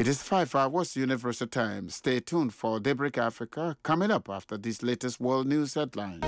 It is 5 hours Universal Time. Stay tuned for Daybreak Africa coming up after these latest world news headlines.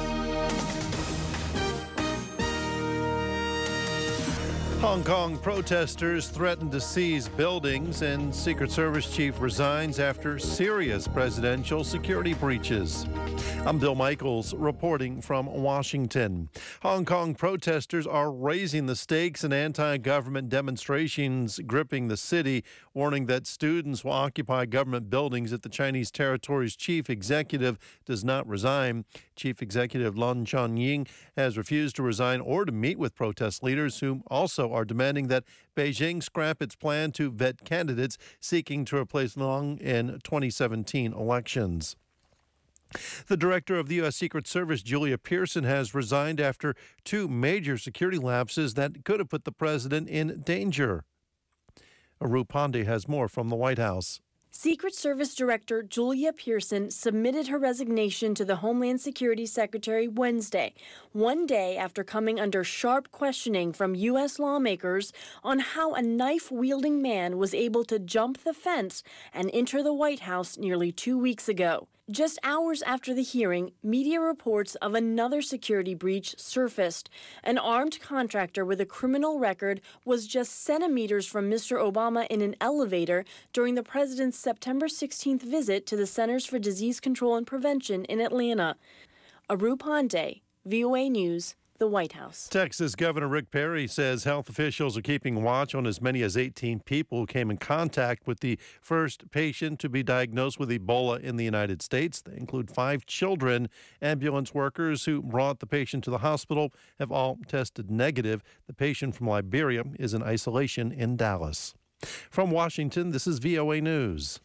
Hong Kong protesters threaten to seize buildings, and Secret Service chief resigns after serious presidential security breaches. I'm Bill Michaels reporting from Washington. Hong Kong protesters are raising the stakes in anti-government demonstrations gripping the city, warning that students will occupy government buildings if the Chinese territory's chief executive does not resign. Chief Executive Lun Chong-ying has refused to resign or to meet with protest leaders who also are demanding that Beijing scrap its plan to vet candidates seeking to replace Lun in 2017 elections. The director of the U.S. Secret Service, Julia Pearson, has resigned after two major security lapses that could have put the president in danger. Aru Pandey has more from the White House. Secret Service Director Julia Pearson submitted her resignation to the Homeland Security Secretary Wednesday, one day after coming under sharp questioning from U.S. lawmakers on how a knife-wielding man was able to jump the fence and enter the White House nearly 2 weeks ago. Just hours after the hearing, media reports of another security breach surfaced. An armed contractor with a criminal record was just centimeters from Mr. Obama in an elevator during the president's September 16th visit to the Centers for Disease Control and Prevention in Atlanta. Aru Pandey, VOA News, the White House. Texas Governor Rick Perry says health officials are keeping watch on as many as 18 people who came in contact with the first patient to be diagnosed with Ebola in the United States. They include 5 children. Ambulance workers who brought the patient to the hospital have all tested negative. The patient from Liberia is in isolation in Dallas. From Washington, this is VOA News.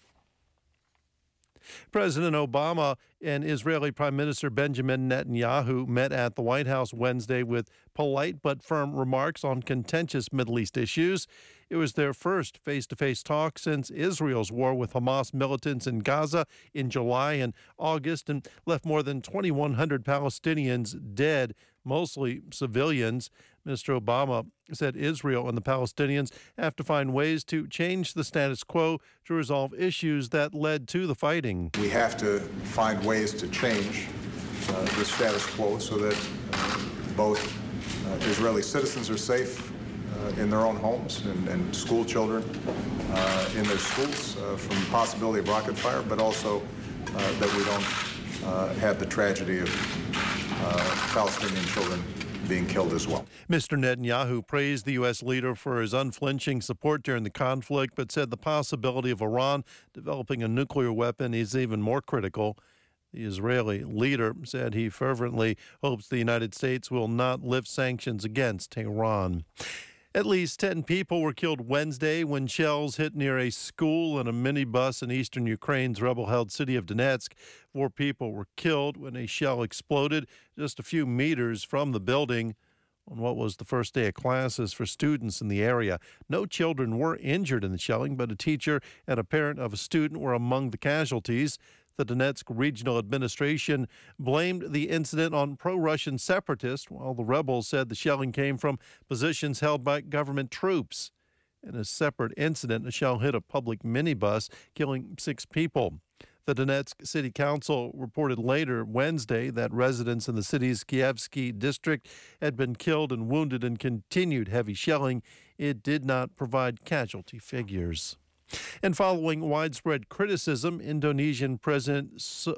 President Obama and Israeli Prime Minister Benjamin Netanyahu met at the White House Wednesday with polite but firm remarks on contentious Middle East issues. It was their first face-to-face talk since Israel's war with Hamas militants in Gaza in July and August and left more than 2,100 Palestinians dead, mostly civilians. Mr. Obama said Israel and the Palestinians have to find ways to change the status quo to resolve issues that led to the fighting. We have to find ways to change the status quo so that both Israeli citizens are safe in their own homes and school children in their schools from the possibility of rocket fire, but also that we don't have the tragedy of Palestinian children being killed as well. Mr. Netanyahu praised the U.S. leader for his unflinching support during the conflict, but said the possibility of Iran developing a nuclear weapon is even more critical. The Israeli leader said he fervently hopes the United States will not lift sanctions against Tehran. At least 10 people were killed Wednesday when shells hit near a school and a minibus in eastern Ukraine's rebel-held city of Donetsk. 4 people were killed when a shell exploded just a few meters from the building on what was the first day of classes for students in the area. No children were injured in the shelling, but a teacher and a parent of a student were among the casualties. The Donetsk Regional Administration blamed the incident on pro-Russian separatists, while the rebels said the shelling came from positions held by government troops. In a separate incident, a shell hit a public minibus, killing 6 people. The Donetsk City Council reported later Wednesday that residents in the city's Kievsky district had been killed and wounded in continued heavy shelling. It did not provide casualty figures. And following widespread criticism, Indonesian President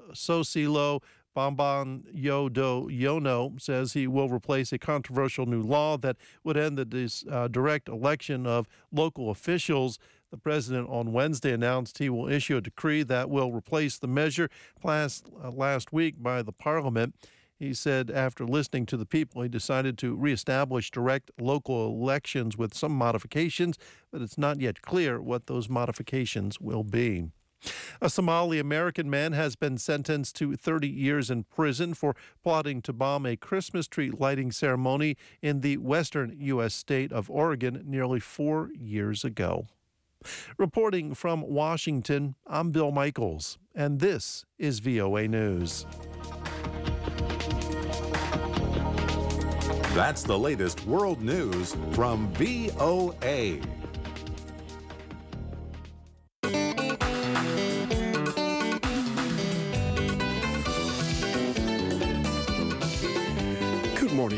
Susilo Bambang Yudhoyono says he will replace a controversial new law that would end the direct election of local officials. The president on Wednesday announced he will issue a decree that will replace the measure passed last week by the parliament. He said after listening to the people, he decided to reestablish direct local elections with some modifications, but it's not yet clear what those modifications will be. A Somali-American man has been sentenced to 30 years in prison for plotting to bomb a Christmas tree lighting ceremony in the western U.S. state of Oregon nearly 4 years ago. Reporting from Washington, I'm Bill Michaels, and this is VOA News. That's the latest world news from VOA.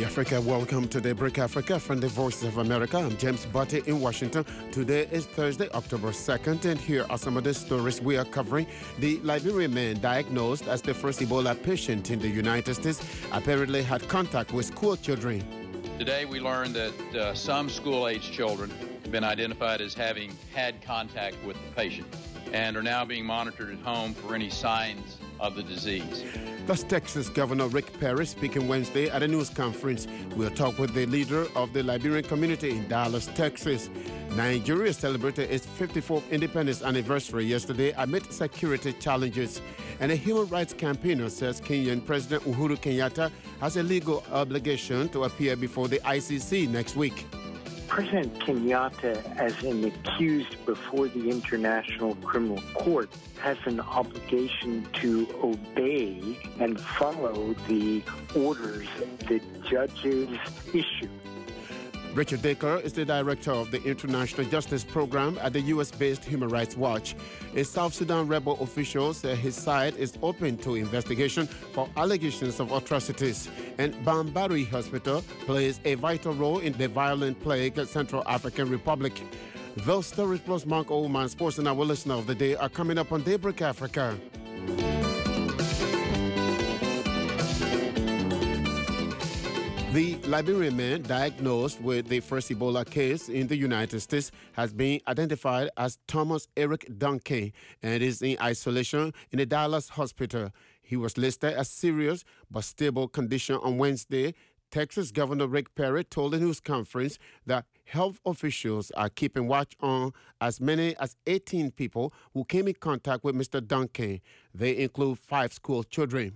Hi, Africa. Welcome to Daybreak Africa from the Voice of America. I'm James Butte in Washington. Today is Thursday, October 2nd, and here are some of the stories we are covering. The Liberian man diagnosed as the first Ebola patient in the United States apparently had contact with school children. Today we learned that some school-age children have been identified as having had contact with the patient and are now being monitored at home for any signs of the disease. That's Texas Governor Rick Perry speaking Wednesday at a news conference. We'll talk with the leader of the Liberian community in Dallas, Texas. Nigeria celebrated its 54th independence anniversary yesterday amid security challenges. And a human rights campaigner says Kenyan President Uhuru Kenyatta has a legal obligation to appear before the ICC next week. President Kenyatta, as an accused before the International Criminal Court, has an obligation to obey and follow the orders that judges issue. Richard Dacre is the director of the International Justice Program at the U.S.-based Human Rights Watch. A South Sudan rebel official said his side is open to investigation for allegations of atrocities. And Bambari Hospital plays a vital role in the violent plague at Central African Republic. Those stories plus Mark Oldman, sports and our listener of the day are coming up on Daybreak Africa. The Liberian man diagnosed with the first Ebola case in the United States has been identified as Thomas Eric Duncan and is in isolation in a Dallas hospital. He was listed as serious but stable condition on Wednesday. Texas Governor Rick Perry told the news conference that health officials are keeping watch on as many as 18 people who came in contact with Mr. Duncan. They include 5 school children.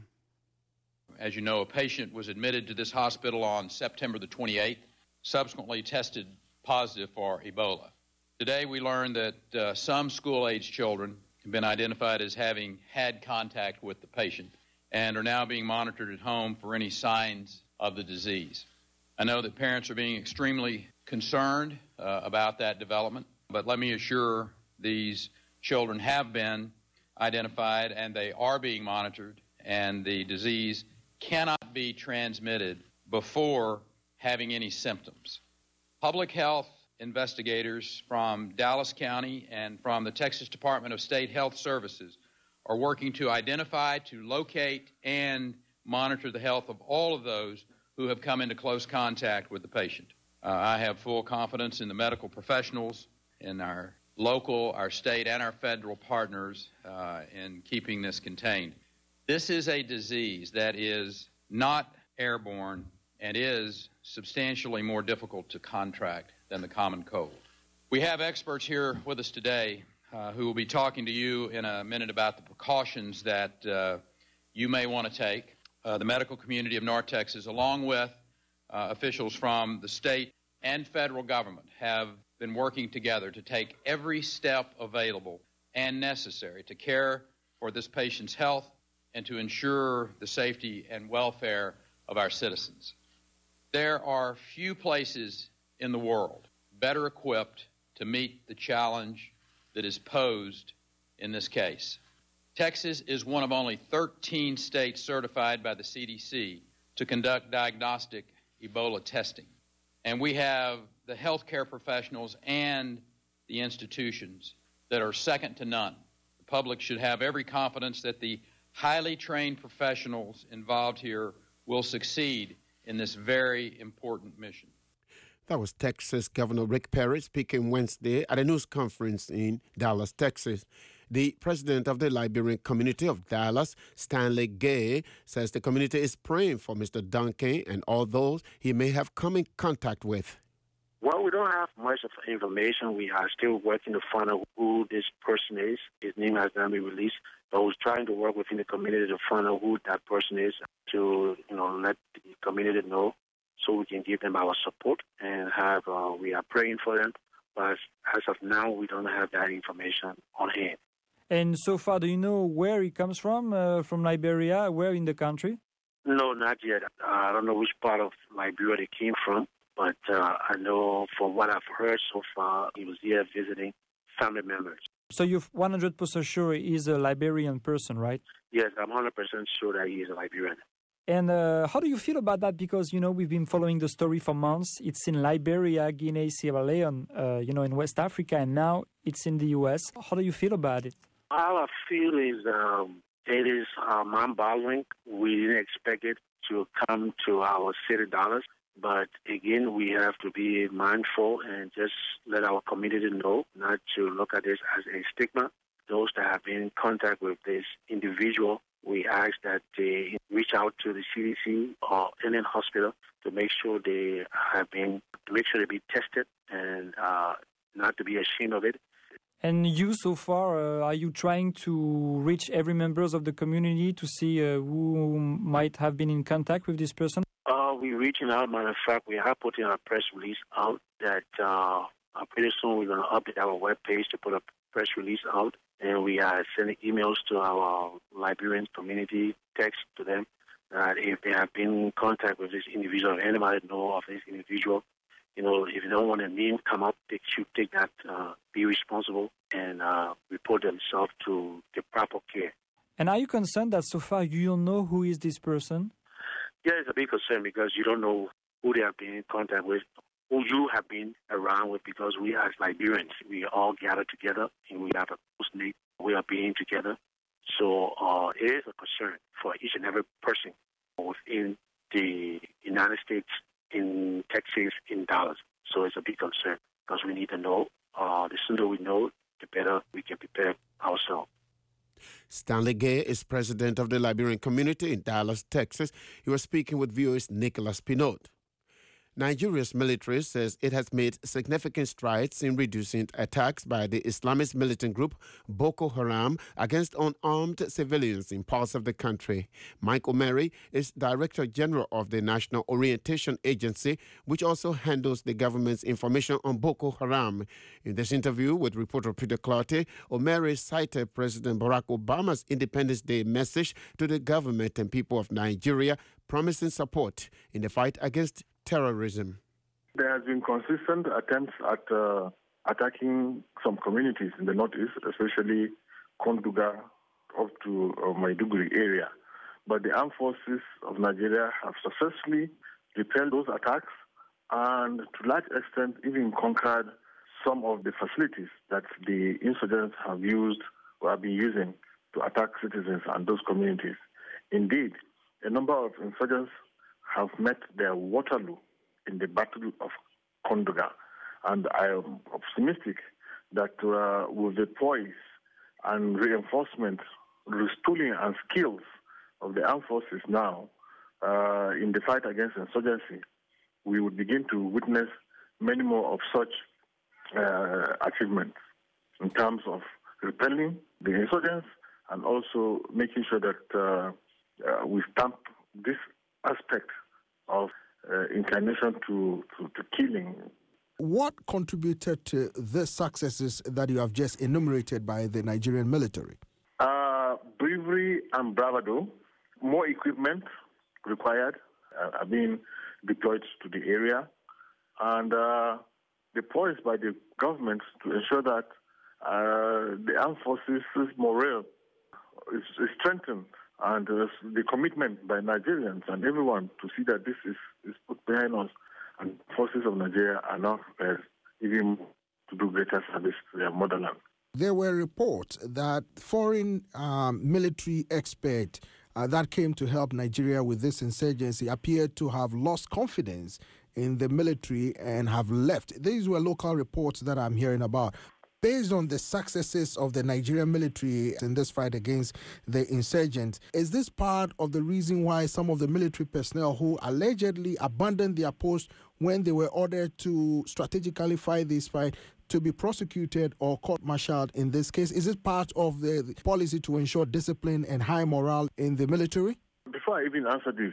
As you know, a patient was admitted to this hospital on September the 28th, subsequently tested positive for Ebola. Today we learned that some school-age children have been identified as having had contact with the patient and are now being monitored at home for any signs of the disease. I know that parents are being extremely concerned about that development, but let me assure these children have been identified and they are being monitored, and the disease cannot be transmitted before having any symptoms. Public health investigators from Dallas County and from the Texas Department of State Health Services are working to identify, to locate, and monitor the health of all of those who have come into close contact with the patient. I have full confidence in the medical professionals, in our local, our state, and our federal partners in keeping this contained. This is a disease that is not airborne and is substantially more difficult to contract than the common cold. We have experts here with us today who will be talking to you in a minute about the precautions that you may want to take. The medical community of North Texas, along with officials from the state and federal government, have been working together to take every step available and necessary to care for this patient's health and to ensure the safety and welfare of our citizens. There are few places in the world better equipped to meet the challenge that is posed in this case. Texas is one of only 13 states certified by the CDC to conduct diagnostic Ebola testing. And we have the healthcare professionals and the institutions that are second to none. The public should have every confidence that the highly trained professionals involved here will succeed in this very important mission. That was Texas Governor Rick Perry speaking Wednesday at a news conference in Dallas, Texas. The president of the Liberian community of Dallas, Stanley Gay, says the community is praying for Mr. Duncan and all those he may have come in contact with. Well, we don't have much of information. We are still working to find out who this person is. His name has not been released. But we're trying to work within the community to find out who that person is, to let the community know so we can give them our support and we are praying for them. But as of now, we don't have that information on hand. And so far, do you know where he comes from Liberia, where in the country? No, not yet. I don't know which part of Liberia they came from, but I know from what I've heard so far, he was here visiting family members. So you're 100% sure he's a Liberian person, right? Yes, I'm 100% sure that he is a Liberian. And how do you feel about that? Because, we've been following the story for months. It's in Liberia, Guinea, Sierra Leone, in West Africa, and now it's in the U.S. How do you feel about it? How I feel is it is mind-boggling. We didn't expect it to come to our city dollars. But again, we have to be mindful and just let our community know not to look at this as a stigma. Those that have been in contact with this individual, we ask that they reach out to the CDC or any hospital to make sure they be tested and not to be ashamed of it. And you, so far, are you trying to reach every members of the community to see who might have been in contact with this person? We're reaching out. Matter of fact, we are putting a press release out that pretty soon we're going to update our webpage to put a press release out. And we are sending emails to our Liberian community, text to them that if they have been in contact with this individual, or anybody know of this individual, if you don't want a name come up, they should take that, be responsible, and report themselves to the proper care. And are you concerned that so far you don't know who is this person? Yeah, it's a big concern because you don't know who they have been in contact with, who you have been around with, because we as Liberians, we all gather together and we have a close-knit way of being together. So it is a concern for each and every person within the United States, in Texas, in Dallas. So it's a big concern because we need to know. The sooner we know, the better we can prepare ourselves. Stanley Gay is president of the Liberian community in Dallas, Texas. He was speaking with VOA's Nicholas Pinot. Nigeria's military says it has made significant strides in reducing attacks by the Islamist militant group Boko Haram against unarmed civilians in parts of the country. Mike Omeri is Director General of the National Orientation Agency, which also handles the government's information on Boko Haram. In this interview with reporter Peter Clarty, Omeri cited President Barack Obama's Independence Day message to the government and people of Nigeria, promising support in the fight against terrorism. There has been consistent attempts at attacking some communities in the northeast, especially Konduga up to Maiduguri area. But the armed forces of Nigeria have successfully repelled those attacks and to a large extent even conquered some of the facilities that the insurgents have used or have been using to attack citizens and those communities. Indeed, a number of insurgents have met their Waterloo in the Battle of Konduga. And I am optimistic that with the poise and reinforcement, retooling and skills of the armed forces now in the fight against insurgency, we would begin to witness many more of such achievements in terms of repelling the insurgents and also making sure that we stamp this aspect of inclination to killing. What contributed to the successes that you have just enumerated by the Nigerian military? Bravery and bravado, more equipment required are being deployed to the area, and the poise by the government to ensure that the armed forces' morale is strengthened, and the commitment by Nigerians and everyone to see that this is put behind us, and forces of Nigeria are now prepared even to do greater service to their motherland. There were reports that foreign military experts that came to help Nigeria with this insurgency appeared to have lost confidence in the military and have left. These were local reports that I'm hearing about. Based on the successes of the Nigerian military in this fight against the insurgents, is this part of the reason why some of the military personnel who allegedly abandoned their post when they were ordered to strategically fight this fight to be prosecuted or court-martialed in this case? Is it part of the policy to ensure discipline and high morale in the military? Before I even answer this,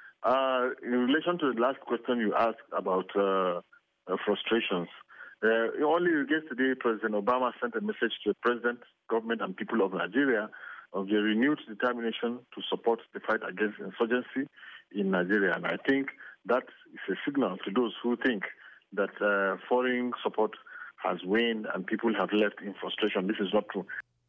in relation to the last question you asked about frustrations, only yesterday, President Obama sent a message to the President, government, and people of Nigeria of their renewed determination to support the fight against insurgency in Nigeria. And I think that is a signal to those who think that foreign support has waned and people have left in frustration. This is not true.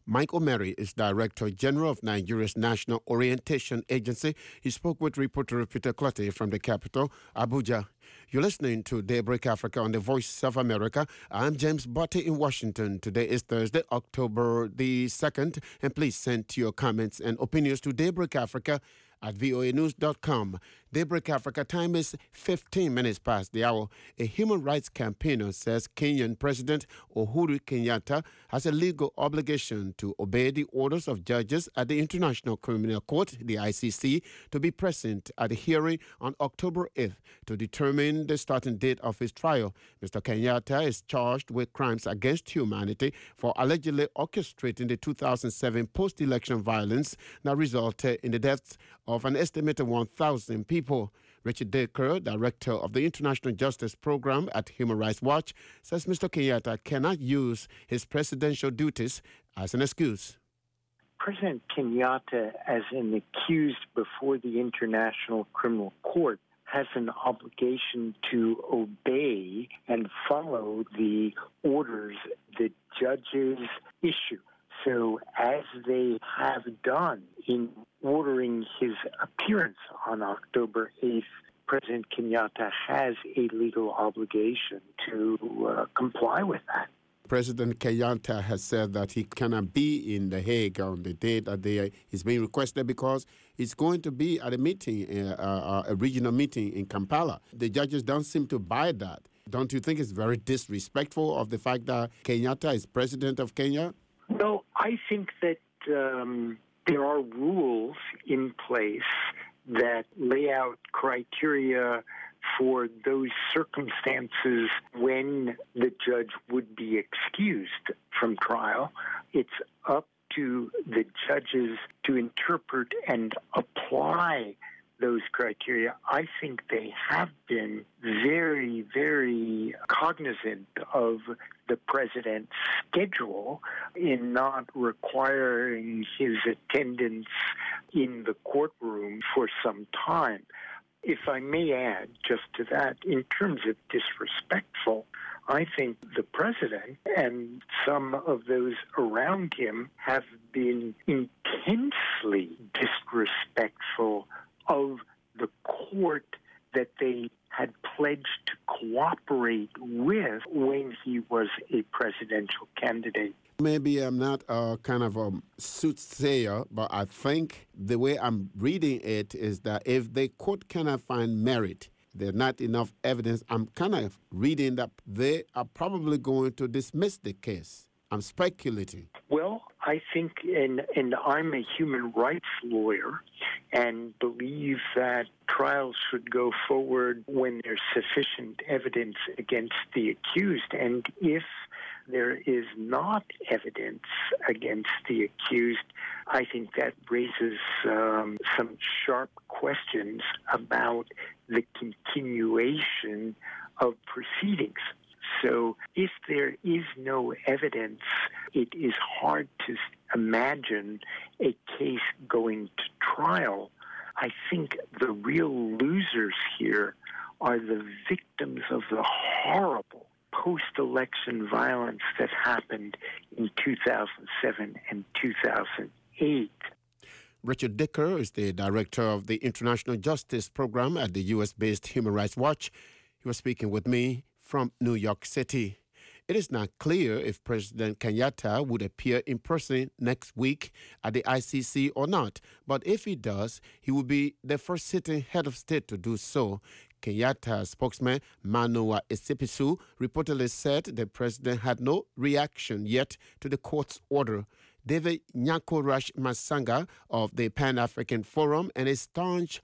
Mike Omeri is Director General of Nigeria's National Orientation Agency. He spoke with reporter Peter Clottey from the capital, Abuja. You're listening to Daybreak Africa on the Voice of America. I'm James Botti in Washington. Today is Thursday, October the 2nd. And please send your comments and opinions to Daybreak Africa at voanews.com. Daybreak Africa time is 15 minutes past the hour. A human rights campaigner says Kenyan President Uhuru Kenyatta has a legal obligation to obey the orders of judges at the International Criminal Court, the ICC, to be present at the hearing on October 8th to determine the starting date of his trial. Mr. Kenyatta is charged with crimes against humanity for allegedly orchestrating the 2007 post-election violence that resulted in the deaths of an estimated 1,000 people. Richard Decker, director of the International Justice Program at Human Rights Watch, says Mr. Kenyatta cannot use his presidential duties as an excuse. President Kenyatta, as an accused before the International Criminal Court, has an obligation to obey and follow the orders that judges issue. So as they have done in ordering his appearance on October 8th, President Kenyatta has a legal obligation to comply with that. President Kenyatta has said that he cannot be in The Hague on the date that he's being requested because he's going to be at a meeting, a regional meeting in Kampala. The judges don't seem to buy that. Don't you think it's very disrespectful of the fact that Kenyatta is president of Kenya? No, I think that there are rules in place that lay out criteria for those circumstances when the judge would be excused from trial. It's up to the judges to interpret and apply those criteria. I think they have been very, very cognizant of the president's schedule in not requiring his attendance in the courtroom for some time. If I may add just to that, in terms of disrespectful, I think the president and some of those around him have been intensely disrespectful of the court that they had pledged to cooperate with when he was a presidential candidate. Maybe I'm not a kind of a soothsayer, but I think the way I'm reading it is that if the court cannot find merit, there's not enough evidence, I'm kind of reading that they are probably going to dismiss the case. I'm speculating. Well, I think, and I'm a human rights lawyer and believe that trials should go forward when there's sufficient evidence against the accused. And if there is not evidence against the accused, I think that raises some sharp questions about the continuation of proceedings. So if there is no evidence, it is hard to imagine a case going to trial. I think the real losers here are the victims of the horrible post-election violence that happened in 2007 and 2008. Richard Decker is the director of the International Justice Program at the U.S.-based Human Rights Watch. He was speaking with me from New York City. It is not clear if President Kenyatta would appear in person next week at the ICC or not, but if he does, he will be the first sitting head of state to do so. Kenyatta spokesman Manoa Esipisu reportedly said the president had no reaction yet to the court's order. David Nyakorash Masanga of the Pan-African Forum and a staunch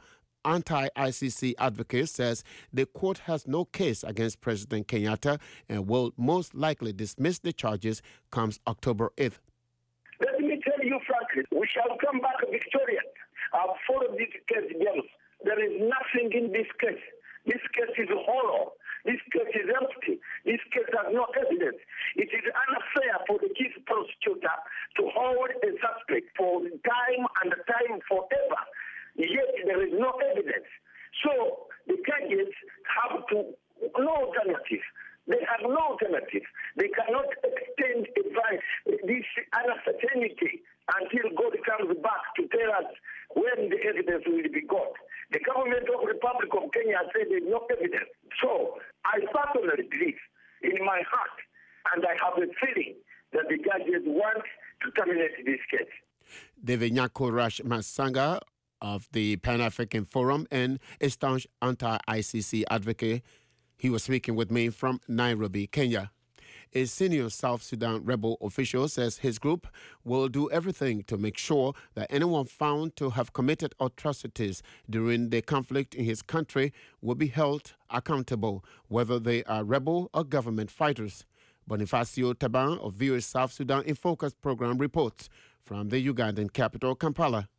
anti-ICC advocate says the court has no case against President Kenyatta and will most likely dismiss the charges comes October 8th. Let me tell you frankly, we shall come back victorious. I've followed this case, James. There is nothing in this case. This case is hollow. This case is empty. This case has no evidence. It is unfair for the chief prosecutor to hold a suspect for time and time forever. Yet there is no evidence. So the judges have no alternative. They have no alternative. They cannot extend advice. this uncertainty until God comes back to tell us when the evidence will be got. The government of the Republic of Kenya has said there's no evidence. So I personally believe in my heart, and I have a feeling that the judges want to terminate this case. David Nyako Rash Masanga of the Pan-African Forum and a staunch anti-ICC advocate. He was speaking with me from Nairobi, Kenya. A senior South Sudan rebel official says his group will do everything to make sure that anyone found to have committed atrocities during the conflict in his country will be held accountable, whether they are rebel or government fighters. Bonifacio Taban of VOA South Sudan in Focus program reports from the Ugandan capital, Kampala.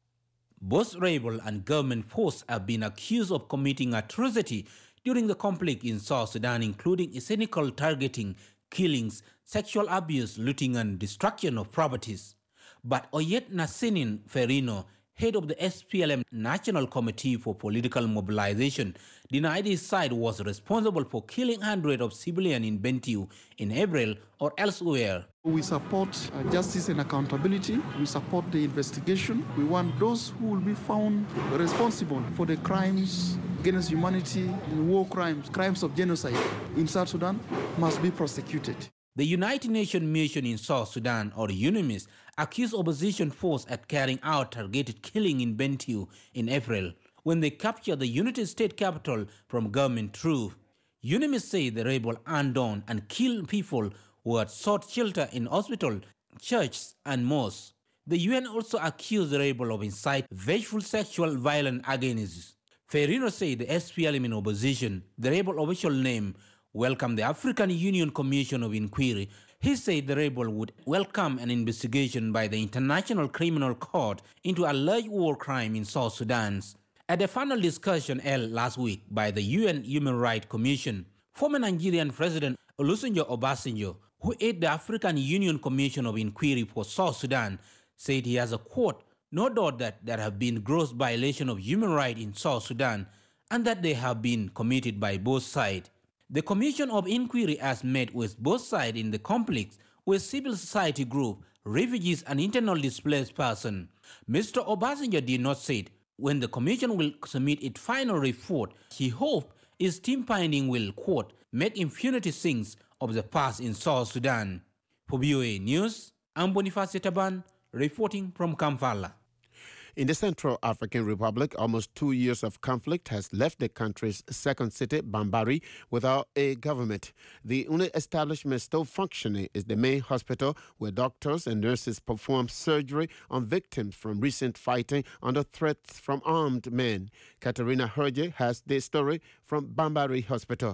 Both rebel and government forces have been accused of committing atrocity during the conflict in South Sudan, including cynical targeting, killings, sexual abuse, looting, and destruction of properties. But Oyet Nasinin Ferino, head of the SPLM National Committee for Political Mobilization, denied his side was responsible for killing hundreds of civilians in Bentiu in April or elsewhere. We support justice and accountability. We support the investigation. We want those who will be found responsible for the crimes against humanity, war crimes, crimes of genocide in South Sudan must be prosecuted. The United Nations mission in South Sudan, or UNMISS, accused opposition force at carrying out targeted killing in Bentiu in April when they captured the United States capital from government troops. UNMISS said the rebels abandoned and killed people who had sought shelter in hospitals, churches, and mosques. The UN also accused the rebels of inciting vengeful sexual violence against. Ferino said the SPLM in opposition, the rebel official name, welcomed the African Union Commission of Inquiry. He said the rebel would welcome an investigation by the International Criminal Court into alleged war crime in South Sudan. At the final discussion held last week by the UN Human Rights Commission, former Nigerian President Olusegun Obasanjo, who headed the African Union Commission of Inquiry for South Sudan, said he has a quote, "No doubt that there have been gross violations of human rights in South Sudan and that they have been committed by both sides." The Commission of Inquiry has met with both sides in the conflict with civil society groups, refugees, and internally displaced persons. Mr. Obasanjo did not say when the Commission will submit its final report. He hoped its team finding will, quote, make impunity sins of the past in South Sudan. For VOA News, I'm Bonifacio Taban, reporting from Kampala. In the Central African Republic, almost 2 years of conflict has left the country's second city, Bambari, without a government. The only establishment still functioning is the main hospital, where doctors and nurses perform surgery on victims from recent fighting under threats from armed men. Katerina Herge has the story from Bambari Hospital.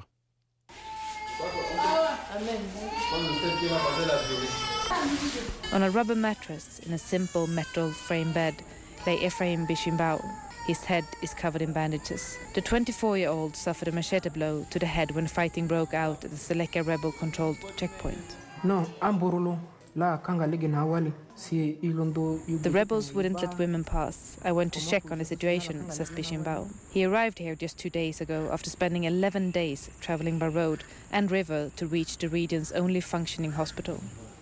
On a rubber mattress in a simple metal frame bed lay Ephraim Bishimbao. His head is covered in bandages. The 24-year-old suffered a machete blow to the head when fighting broke out at the Seleka rebel-controlled checkpoint. The rebels wouldn't let women pass. I went to check on the situation, says Bishimbao. He arrived here just 2 days ago after spending 11 days traveling by road and river to reach the region's only functioning hospital.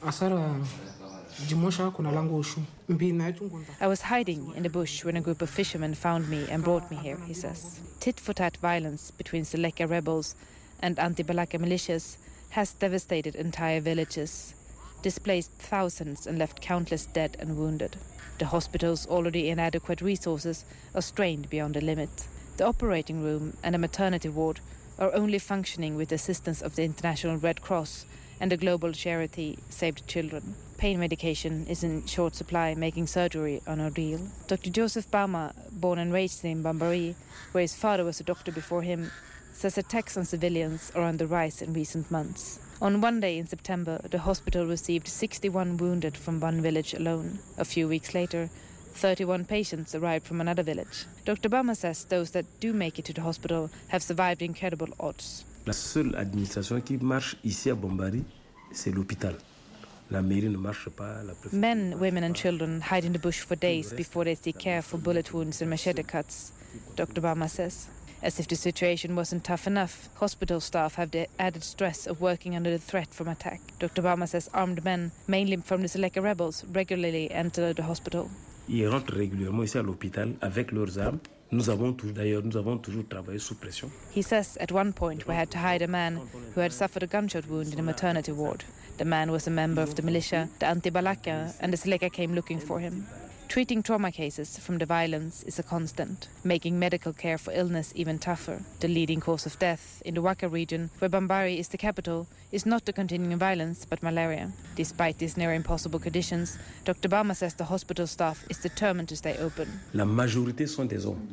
I was hiding in the bush when a group of fishermen found me and brought me here, he says. Tit-for-tat violence between Seleka rebels and anti-Balaka militias has devastated entire villages, displaced thousands and left countless dead and wounded. The hospital's already inadequate resources are strained beyond the limit. The operating room and a maternity ward are only functioning with the assistance of the International Red Cross and the global charity Save the Children. Pain medication is in short supply, making surgery an ordeal. Dr. Joseph Bauma, born and raised in Bambari, where his father was a doctor before him, says attacks on civilians are on the rise in recent months. On one day in September, the hospital received 61 wounded from one village alone. A few weeks later, 31 patients arrived from another village. Dr. Bauma says those that do make it to the hospital have survived incredible odds. La seule administration qui marche ici à Bambari, c'est l'hôpital. La mairie ne marche pas. Men, women and children hide in the bush for days before they seek care for bullet wounds and machete cuts, Dr. Bauma says. As if the situation wasn't tough enough, hospital staff have the added stress of working under the threat from attack. Dr. Bama says armed men, mainly from the Seleka rebels, regularly enter the hospital. Ils rentrent régulièrement ici à l'hôpital avec leurs armes. Nous avons toujours travaillé sous pression. He says at one point we had to hide a man who had suffered a gunshot wound in a maternity ward. The man was a member of the militia, the Anti-Balaka, and the Seleka came looking for him. Treating trauma cases from the violence is a constant, making medical care for illness even tougher. The leading cause of death in the Waka region, where Bambari is the capital, is not the continuing violence but malaria. Despite these near impossible conditions, Dr. Bama says the hospital staff is determined to stay open. La majorité sont des hommes.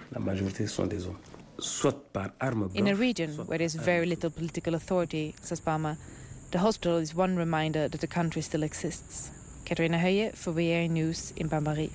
Soit par arme blanche. In a region where there is very little political authority, says Bama, the hospital is one reminder that the country still exists. Katarina Höje for VRI News in Bambari.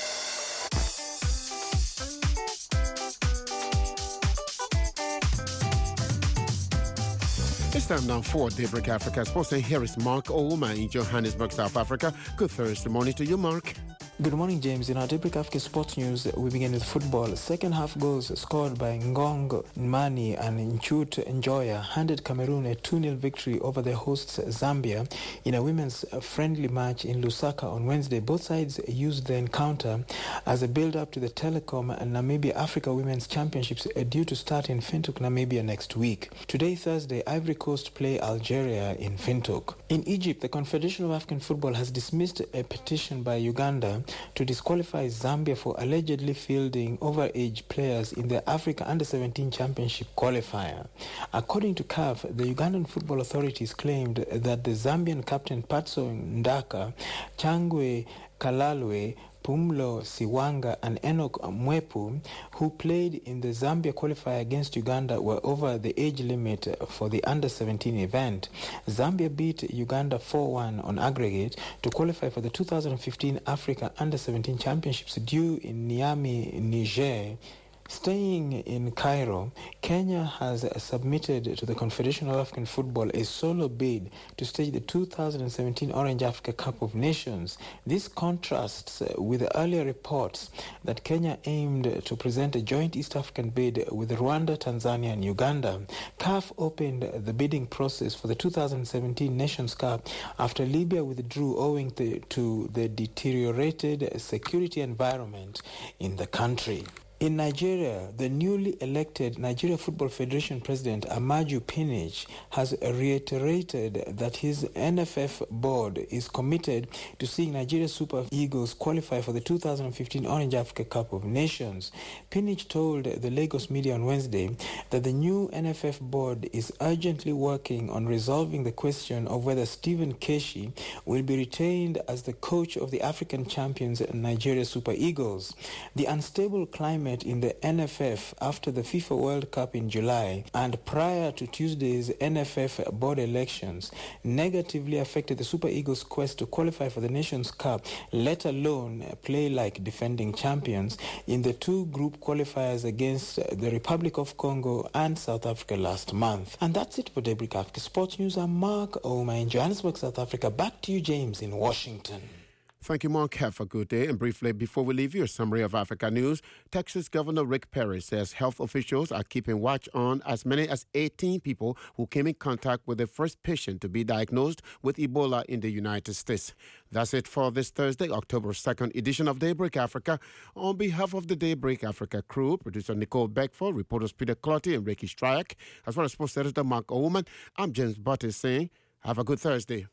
It's time now for Daybreak Africa Sports, and here is Mark Ouma in Johannesburg, South Africa. Good Thursday morning to you, Mark. Good morning, James. In our Daybreak Africa Sports News, we begin with football. Second half goals scored by Ngong Mani and Nchut Njoya handed Cameroon a 2-0 victory over their hosts Zambia in a women's friendly match in Lusaka on Wednesday. Both sides used the encounter as a build-up to the Telecom and Namibia Africa Women's Championships due to start in Windhoek, Namibia next week. Today, Thursday, Ivory Coast play Algeria in Windhoek. In Egypt, the Confederation of African Football has dismissed a petition by Uganda to disqualify Zambia for allegedly fielding overage players in the Africa Under-17 Championship qualifier. According to CAF, the Ugandan football authorities claimed that the Zambian captain Patso Ndaka, Changwe Kalalwe, Pumlo Siwanga and Enoch Mwepu, who played in the Zambia qualifier against Uganda, were over the age limit for the Under-17 event. Zambia beat Uganda 4-1 on aggregate to qualify for the 2015 Africa Under-17 Championships due in Niamey, Niger. Staying in Cairo, Kenya has submitted to the Confederation of African Football a solo bid to stage the 2017 Orange Africa Cup of Nations. This contrasts with the earlier reports that Kenya aimed to present a joint East African bid with Rwanda, Tanzania and Uganda. CAF opened the bidding process for the 2017 Nations Cup after Libya withdrew owing to the deteriorated security environment in the country. In Nigeria, the newly elected Nigeria Football Federation President Amaju Pinnick has reiterated that his NFF board is committed to seeing Nigeria Super Eagles qualify for the 2015 Orange Africa Cup of Nations. Pinnick told the Lagos media on Wednesday that the new NFF board is urgently working on resolving the question of whether Stephen Keshi will be retained as the coach of the African champions Nigeria Super Eagles. The unstable climate in the NFF after the FIFA World Cup in July and prior to Tuesday's NFF board elections negatively affected the Super Eagles' quest to qualify for the Nations Cup, let alone play like defending champions in the two group qualifiers against the Republic of Congo and South Africa last month. And that's it for Daybreak Africa Sports News. I'm Mark Ouma in Johannesburg, South Africa. Back to you, James, in Washington. Thank you, Mark. Have a good day. And briefly, before we leave you, a summary of Africa news. Texas Governor Rick Perry says health officials are keeping watch on as many as 18 people who came in contact with the first patient to be diagnosed with Ebola in the United States. That's it for this Thursday, October 2nd edition of Daybreak Africa. On behalf of the Daybreak Africa crew, producer Nicole Beckford, reporters Peter Clotty and Ricky Stryak, as well as sports editor Mark Owoman, I'm James Butte saying, have a good Thursday.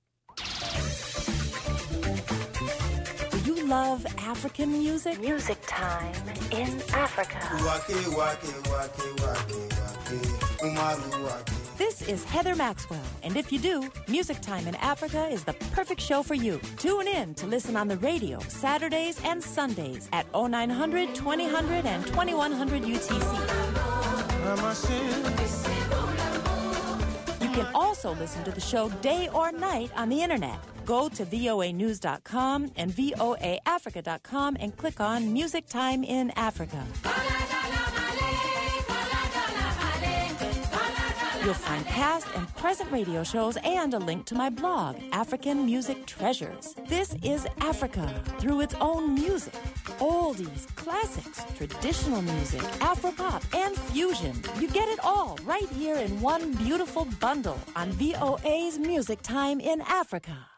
Love African music? Music Time in Africa. This is Heather Maxwell, and if you do, Music Time in Africa is the perfect show for you. Tune in to listen on the radio Saturdays and Sundays at 0900, 2000, and 2100 UTC. You can also listen to the show day or night on the internet. Go to voanews.com and voaafrica.com and click on Music Time in Africa. You'll find past and present radio shows and a link to my blog, African Music Treasures. This is Africa through its own music. Oldies, classics, traditional music, Afropop, and fusion. You get it all right here in one beautiful bundle on VOA's Music Time in Africa.